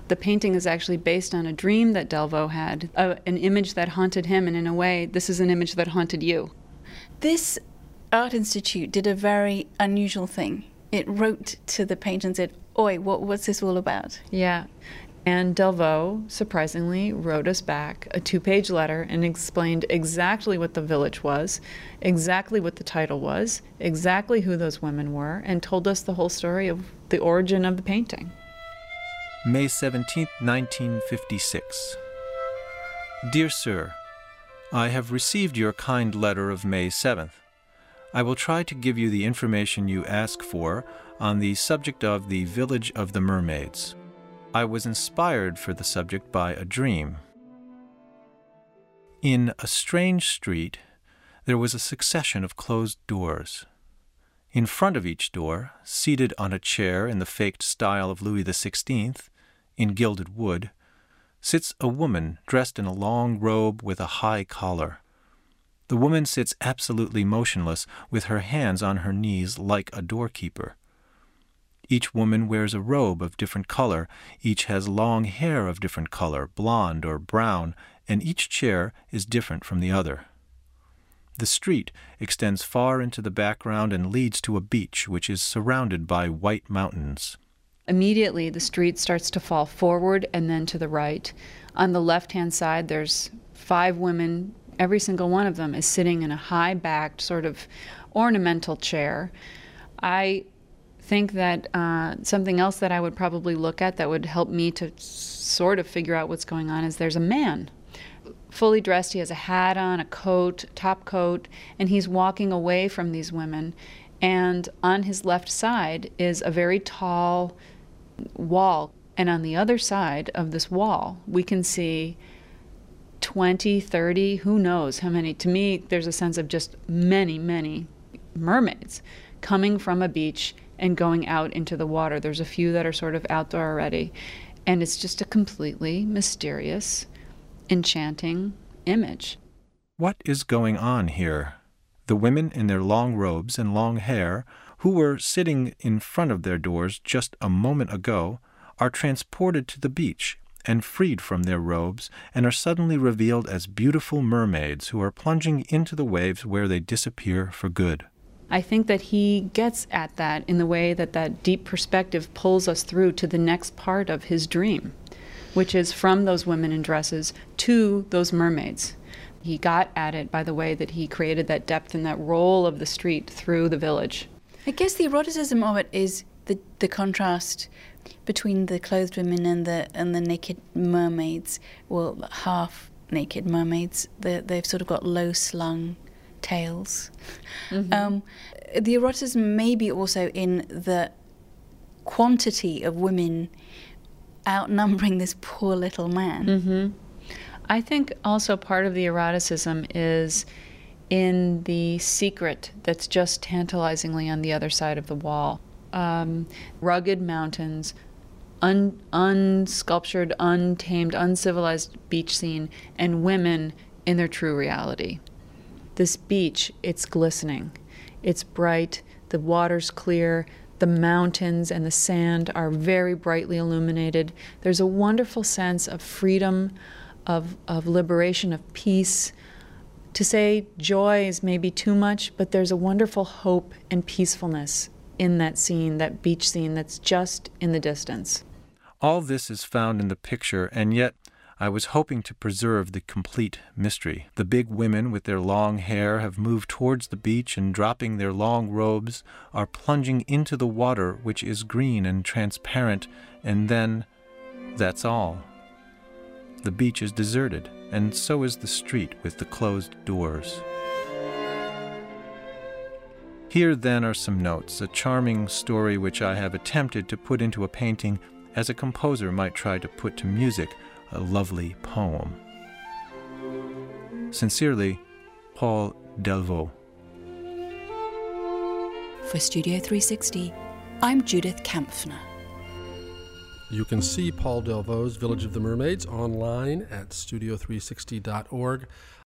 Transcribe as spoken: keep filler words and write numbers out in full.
The painting is actually based on a dream that Delvaux had, uh, an image that haunted him, and in a way, this is an image that haunted you. This art institute did a very unusual thing. It wrote to the painter and said, "Oi, what, what's this all about?" Yeah. And Delvaux, surprisingly, wrote us back a two-page letter and explained exactly what the village was, exactly what the title was, exactly who those women were, and told us the whole story of the origin of the painting. May seventeenth, nineteen fifty-six. Dear Sir, I have received your kind letter of May seventh. I will try to give you the information you ask for on the subject of the Village of the Mermaids. I was inspired for the subject by a dream. In a strange street, there was a succession of closed doors. In front of each door, seated on a chair in the faked style of Louis the Sixteenth, in gilded wood, sits a woman dressed in a long robe with a high collar. The woman sits absolutely motionless, with her hands on her knees like a doorkeeper. Each woman wears a robe of different color, each has long hair of different color, blonde or brown, and each chair is different from the other. The street extends far into the background and leads to a beach which is surrounded by white mountains. Immediately, the street starts to fall forward and then to the right. On the left-hand side, there's five women. Every single one of them is sitting in a high-backed, sort of ornamental chair. I think that uh, something else that I would probably look at that would help me to sort of figure out what's going on is there's a man, fully dressed. He has a hat on, a coat, top coat, and he's walking away from these women. And on his left side is a very tall wall. And on the other side of this wall, we can see twenty, thirty, who knows how many. To me, there's a sense of just many, many mermaids coming from a beach and going out into the water. There's a few that are sort of out there already. And it's just a completely mysterious, enchanting image. What is going on here? The women in their long robes and long hair, who were sitting in front of their doors just a moment ago, are transported to the beach and freed from their robes, and are suddenly revealed as beautiful mermaids who are plunging into the waves where they disappear for good. I think that he gets at that in the way that that deep perspective pulls us through to the next part of his dream, which is from those women in dresses to those mermaids. He got at it by the way that he created that depth and that roll of the street through the village. I guess the eroticism of it is the the contrast between the clothed women and the and the naked mermaids, well, half-naked mermaids. They, they've sort of got low-slung tails. Mm-hmm. Um, the eroticism may be also in the quantity of women outnumbering this poor little man. Mm-hmm. I think also part of the eroticism is in the secret that's just tantalizingly on the other side of the wall. Um, rugged mountains, un, unsculptured, untamed, uncivilized beach scene, and women in their true reality. This beach, it's glistening, it's bright, the water's clear, the mountains and the sand are very brightly illuminated. There's a wonderful sense of freedom, of, of liberation, of peace. To say joy is maybe too much, but there's a wonderful hope and peacefulness in that scene, that beach scene that's just in the distance. All this is found in the picture, and yet I was hoping to preserve the complete mystery. The big women with their long hair have moved towards the beach and, dropping their long robes, are plunging into the water, which is green and transparent, and then that's all. The beach is deserted, and so is the street with the closed doors. Here, then, are some notes, a charming story which I have attempted to put into a painting as a composer might try to put to music a lovely poem. Sincerely, Paul Delvaux. For Studio three sixty, I'm Judith Kampfner. You can see Paul Delvaux's Village of the Mermaids online at studio three sixty dot org.